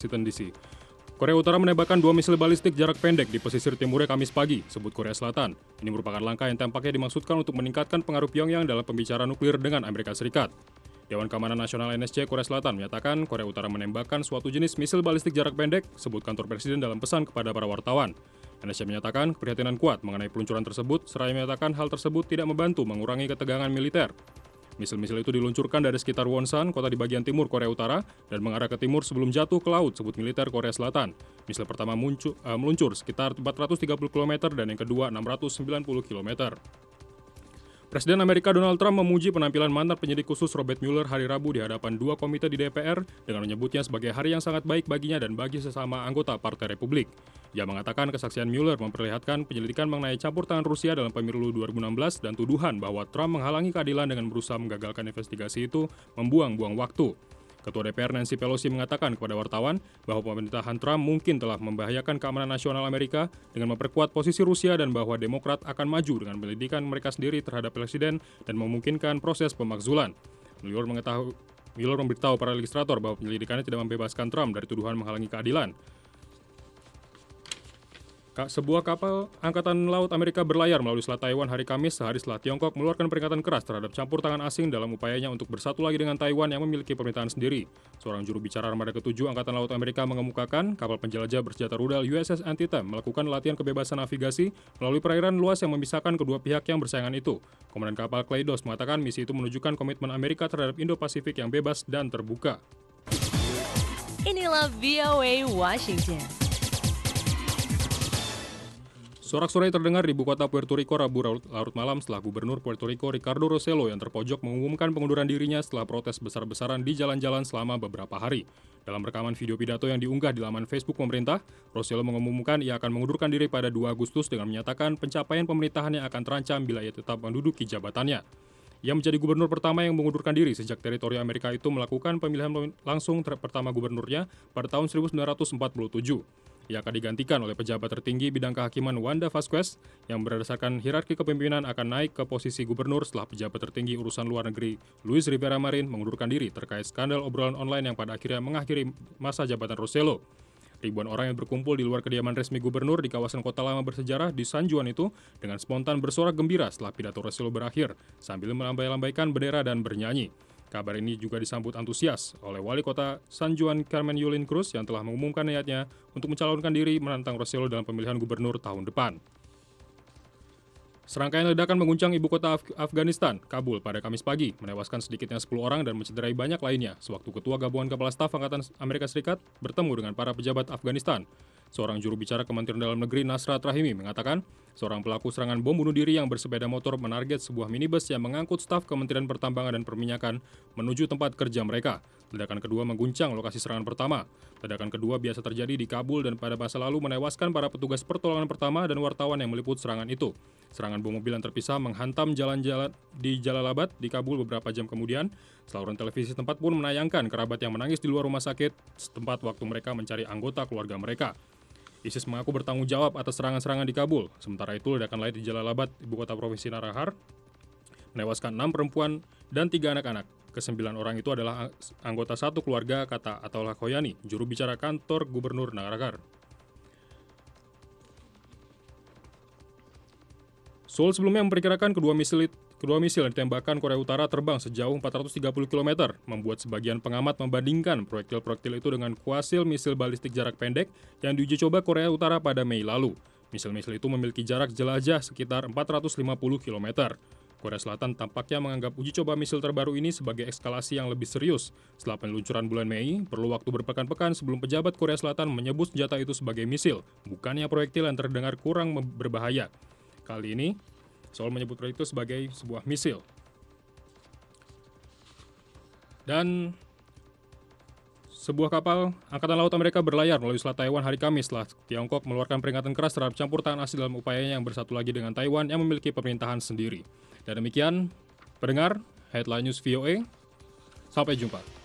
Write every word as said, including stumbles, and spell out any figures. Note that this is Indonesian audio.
Washington D C. Korea Utara menembakkan dua misil balistik jarak pendek di pesisir timurnya Kamis pagi, sebut Korea Selatan. Ini merupakan langkah yang tampaknya dimaksudkan untuk meningkatkan pengaruh Pyongyang dalam pembicaraan nuklir dengan Amerika Serikat. Dewan Keamanan Nasional N S C Korea Selatan menyatakan Korea Utara menembakkan suatu jenis misil balistik jarak pendek, sebut kantor presiden dalam pesan kepada para wartawan. N S C menyatakan keprihatinan kuat mengenai peluncuran tersebut, seraya menyatakan hal tersebut tidak membantu mengurangi ketegangan militer. Misil-misil itu diluncurkan dari sekitar Wonsan, kota di bagian timur Korea Utara, dan mengarah ke timur sebelum jatuh ke laut, sebut militer Korea Selatan. Misil pertama muncul, uh, meluncur sekitar empat ratus tiga puluh kilometer dan yang kedua enam ratus sembilan puluh kilometer. Presiden Amerika Donald Trump memuji penampilan mantan penyidik khusus Robert Mueller hari Rabu di hadapan dua komite di D P R dengan menyebutnya sebagai hari yang sangat baik baginya dan bagi sesama anggota Partai Republik. Ia mengatakan kesaksian Mueller memperlihatkan penyelidikan mengenai campur tangan Rusia dalam pemilu dua ribu enam belas dan tuduhan bahwa Trump menghalangi keadilan dengan berusaha menggagalkan investigasi itu membuang-buang waktu. Ketua D P R Nancy Pelosi mengatakan kepada wartawan bahwa pemerintahan Trump mungkin telah membahayakan keamanan nasional Amerika dengan memperkuat posisi Rusia dan bahwa Demokrat akan maju dengan penyelidikan mereka sendiri terhadap presiden dan memungkinkan proses pemakzulan. Mueller mengetahui Mueller memberitahu para legislator bahwa penyelidikannya tidak membebaskan Trump dari tuduhan menghalangi keadilan. Sebuah kapal Angkatan Laut Amerika berlayar melalui Selat Taiwan hari Kamis sehari setelah Tiongkok mengeluarkan peringatan keras terhadap campur tangan asing dalam upayanya untuk bersatu lagi dengan Taiwan yang memiliki pemerintahan sendiri. Seorang juru bicara armada ketujuh Angkatan Laut Amerika mengemukakan kapal penjelajah bersenjata rudal U S S Antietam melakukan latihan kebebasan navigasi melalui perairan luas yang memisahkan kedua pihak yang bersaingan itu. Komandan kapal Kleidos mengatakan misi itu menunjukkan komitmen Amerika terhadap Indo-Pasifik yang bebas dan terbuka. Inilah V O A Washington. Sorak-sorai terdengar di ibu kota Puerto Rico Rabu larut malam setelah Gubernur Puerto Rico Ricardo Rossello yang terpojok mengumumkan pengunduran dirinya setelah protes besar-besaran di jalan-jalan selama beberapa hari. Dalam rekaman video pidato yang diunggah di laman Facebook pemerintah, Rossello mengumumkan ia akan mengundurkan diri pada dua Agustus dengan menyatakan pencapaian pemerintahannya akan terancam bila ia tetap menduduki jabatannya. Ia menjadi gubernur pertama yang mengundurkan diri sejak teritori Amerika itu melakukan pemilihan langsung pertama gubernurnya pada tahun seribu sembilan ratus empat puluh tujuh. Ia akan digantikan oleh pejabat tertinggi bidang kehakiman Wanda Vasquez yang berdasarkan hierarki kepemimpinan akan naik ke posisi gubernur setelah pejabat tertinggi urusan luar negeri Luis Rivera Marin mengundurkan diri terkait skandal obrolan online yang pada akhirnya mengakhiri masa jabatan Rossello. Ribuan orang yang berkumpul di luar kediaman resmi gubernur di kawasan kota lama bersejarah di San Juan itu dengan spontan bersorak gembira setelah pidato Rossello berakhir sambil melambai-lambaikan bendera dan bernyanyi. Kabar ini juga disambut antusias oleh wali kota San Juan Carmen Yulín Cruz yang telah mengumumkan niatnya untuk mencalonkan diri menantang Rossello dalam pemilihan gubernur tahun depan. Serangkaian ledakan mengguncang ibu kota Af- Afghanistan, Kabul, pada Kamis pagi, menewaskan sedikitnya sepuluh orang dan mencederai banyak lainnya sewaktu Ketua Gabungan Kepala Staf Angkatan Amerika Serikat bertemu dengan para pejabat Afghanistan. Seorang juru bicara Kementerian Dalam Negeri Nasrat Rahimi mengatakan, seorang pelaku serangan bom bunuh diri yang bersepeda motor menarget sebuah minibus yang mengangkut staf Kementerian Pertambangan dan Perminyakan menuju tempat kerja mereka. Ledakan kedua mengguncang lokasi serangan pertama. Ledakan kedua biasa terjadi di Kabul dan pada masa lalu menewaskan para petugas pertolongan pertama dan wartawan yang meliput serangan itu. Serangan bom mobil yang terpisah menghantam jalan-jalan di Jalalabad di Kabul beberapa jam kemudian. Saluran televisi tempat pun menayangkan kerabat yang menangis di luar rumah sakit setempat waktu mereka mencari anggota keluarga mereka. ISIS mengaku bertanggung jawab atas serangan-serangan di Kabul. Sementara itu, ledakan lain di Jalalabad, ibu kota provinsi Nangarhar, menewaskan enam perempuan dan tiga anak-anak. Kesembilan orang itu adalah anggota satu keluarga, kata Ataullah Khoyani, juru bicara kantor gubernur Nangarhar. Seoul sebelumnya memperkirakan kedua misil Kedua misil yang ditembakkan Korea Utara terbang sejauh empat ratus tiga puluh kilometer, membuat sebagian pengamat membandingkan proyektil-proyektil itu dengan kuasil misil balistik jarak pendek yang diuji coba Korea Utara pada Mei lalu. Misil-misil itu memiliki jarak jelajah sekitar empat ratus lima puluh kilometer. Korea Selatan tampaknya menganggap uji coba misil terbaru ini sebagai eskalasi yang lebih serius. Setelah peluncuran bulan Mei, perlu waktu berpekan-pekan sebelum pejabat Korea Selatan menyebut senjata itu sebagai misil, bukannya proyektil yang terdengar kurang berbahaya. Kali ini, Seoul menyebut proyek itu sebagai sebuah misil. Dan sebuah kapal Angkatan Laut Amerika berlayar melalui Selat Taiwan hari Kamis setelah Tiongkok mengeluarkan peringatan keras terhadap campur tangan asing dalam upayanya yang bersatu lagi dengan Taiwan yang memiliki pemerintahan sendiri. Dan demikian, pendengar, Headline News V O A. Sampai jumpa.